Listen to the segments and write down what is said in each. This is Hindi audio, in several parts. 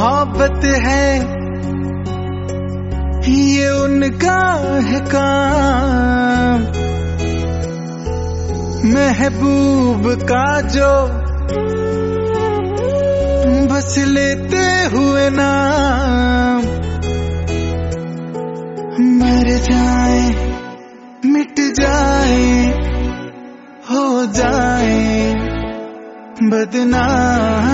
मोहब्बत है ये उनका है काम, महबूब का जो बस लेते हुए नाम। मर जाए मिट जाए हो जाए बदनाम।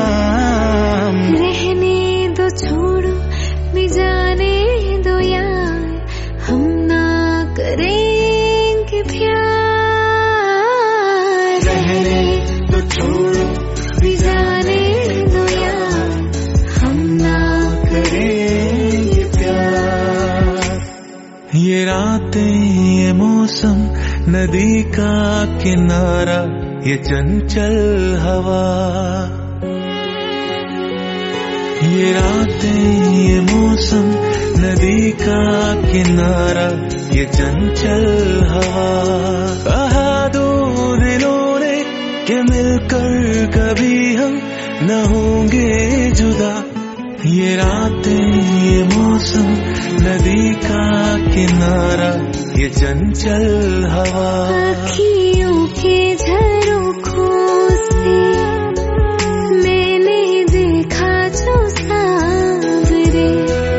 रहने दो छोड़ो भी जाने दो यार, हम ना करेंगे प्यार। रहने दो छोड़ो भी जाने दो यार, हम ना करेंगे प्यार। ये रातें ये मौसम नदी का किनारा ये चंचल हवा, ये रातें ये मौसम नदी का किनारा ये चंचल हवा। कहा दो दिलों ने कि मिलकर कभी हम न होंगे जुदा, ये रातें ये मौसम नदी का किनारा ये चंचल हवा। अखियों के झरोखों से मैंने देखा जो सांवरे,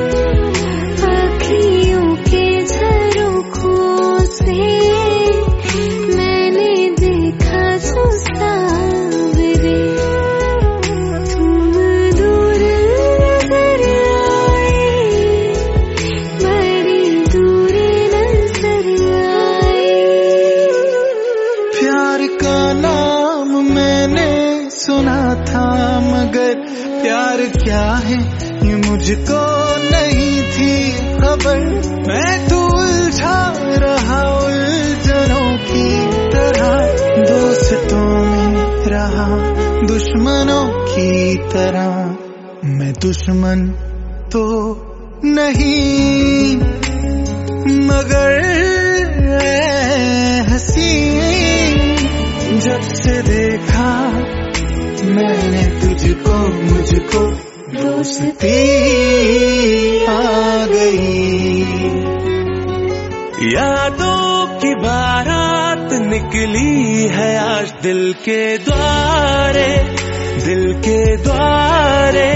अखियों के झरोखों से मैंने देखा जो सांवरे। तुम दूर नजर आए, बड़ी दूर नजर आए। प्यार का नाम मैंने सुना था मगर प्यार क्या है ये मुझको नहीं थी खबर। मैं तो उलझा रहा उलझनों की तरह, दोस्तों में रहा दुश्मनों की तरह। मैं दुश्मन तो नहीं मगर हंसी, जब से देखा मैंने तुझको मुझको दोस्ती आ गई। यादों की बारात निकली है आज दिल के द्वारे, दिल के द्वारे।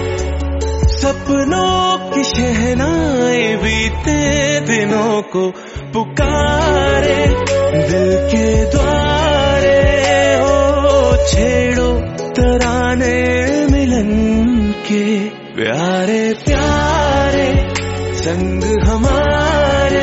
सपनों की शहनाएं बीते दिनों को पुकारे, दिल के द्वारे। हो छेड़ो तराने मिलन के प्यारे प्यारे संग हमारे।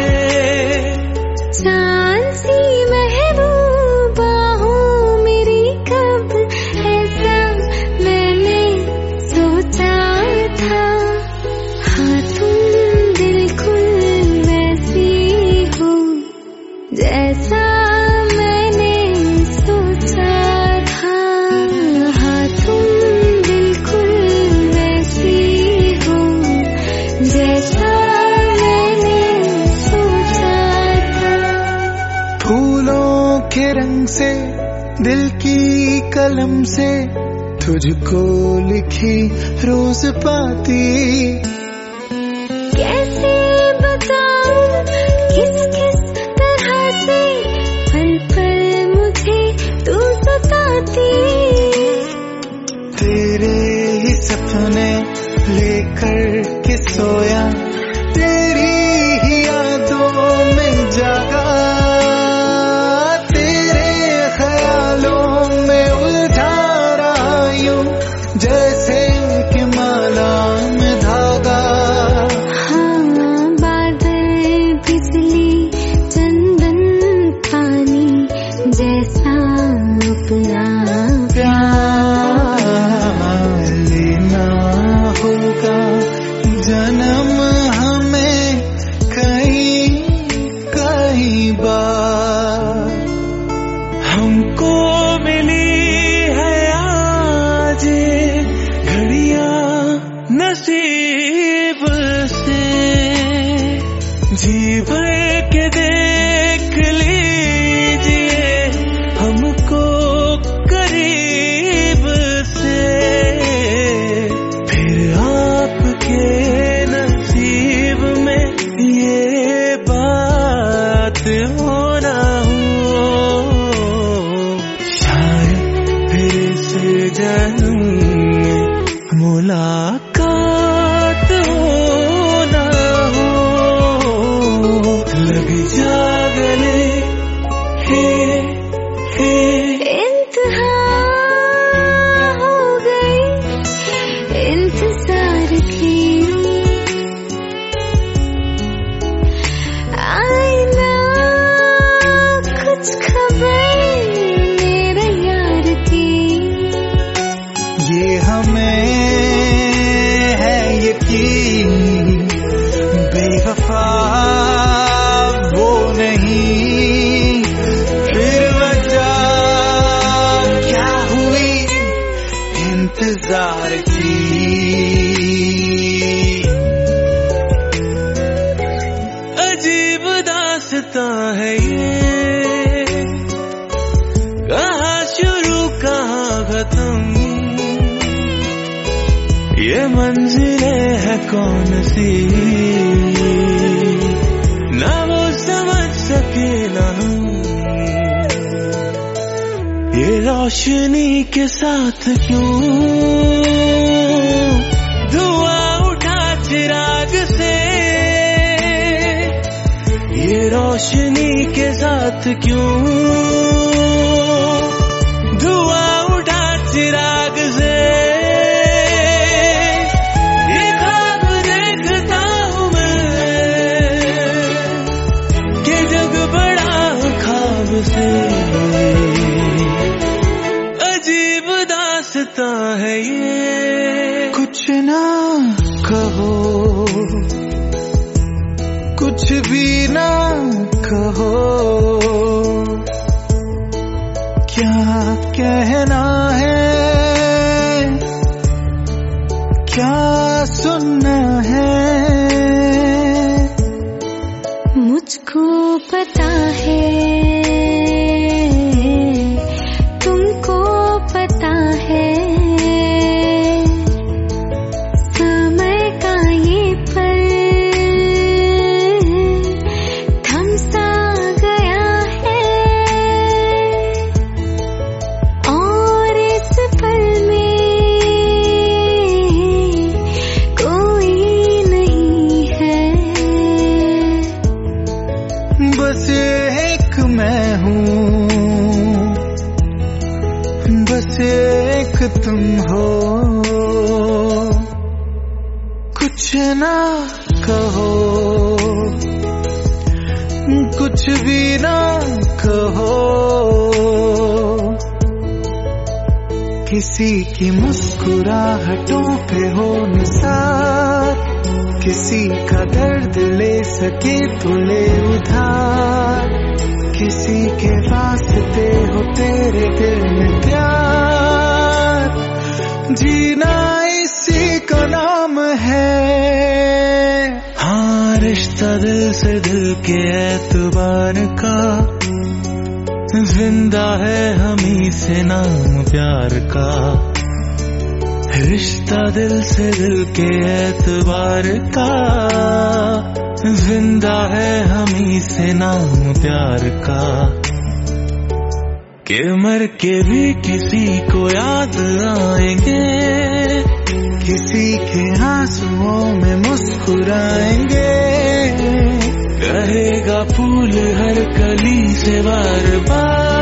चांद सी महबूबा हो मेरी कब ऐसा मैंने सोचा था। हाँ तुम बिल्कुल वैसी हो जैसा मैंने सोचा था। हाँ तुम बिल्कुल वैसी हो जैसा मैंने सोचा था। फूलों के रंग से दिल की कलम से तुझको लिखी रोज पाती। कैसे बताऊं किस किस तरह से पल पल मुझे तू सताती। तेरे ही सपने लेकर के सोया, तेरी ही यादों में जागा। तेरे ख्यालों में उलझा रहा यूं जैसे कि माला में धागा। हाँ बादल बिजली चंदन पानी जैसा अपना प्यार लेना होगा जन्म हमें कई कई बार। हमको मिली है आज ये घड़ियां नसीब से, जी भर के देख लीजिए हमको करीब से। फिर बात हो ना हो, लग जा गले हे इंतहा हो गई इंतजार की, आईना कुछ खबर मेरे यार की। ये हमें है यकीन, बेवफा वो नहीं, फिर वजह क्या हुई इंतजार की। अजीब दास्तां है ये, कहाँ शुरू कहाँ खत्म, ये मंजिलें है कौन सी, ना वो समझ सके ना हम। ये रोशनी के साथ क्यों धुआं उठा चिराग से, ये रोशनी के साथ क्यों धुआं उठा चिराग से। ये ख्वाब देखता हूँ मैं कि जग बड़ा ख्वाब से, अजीब दास्तां है ये। कुछ ना कहो, कुछ भी ना कहो, क्या कहना है, क्या सुनना है। मुझको पता है, तुमको पता है, समय का ये पल थम सा गया है, और इस पल में कोई नहीं है। बस एक मैं हूँ, बस एक तुम हो, कुछ ना कहो, कुछ भी ना कहो। किसी की मुस्कुराहटों पे हो निसार, किसी का दर्द ले सके तो ले उधार, किसी के वास्ते हो तेरे दिल में प्यार, जीना इसी का नाम है। हाँ, रिश्ता दिल से दिल के एतबार का, जिंदा है हमी से नाम प्यार का। रिश्ता दिल से दिल के एतबार का, जिंदा है हमी से नाम प्यार का। कि मर के भी किसी को याद आएंगे, किसी के आंसुओं में मुस्कुराएंगे, कहेगा फूल हर कली से बार बार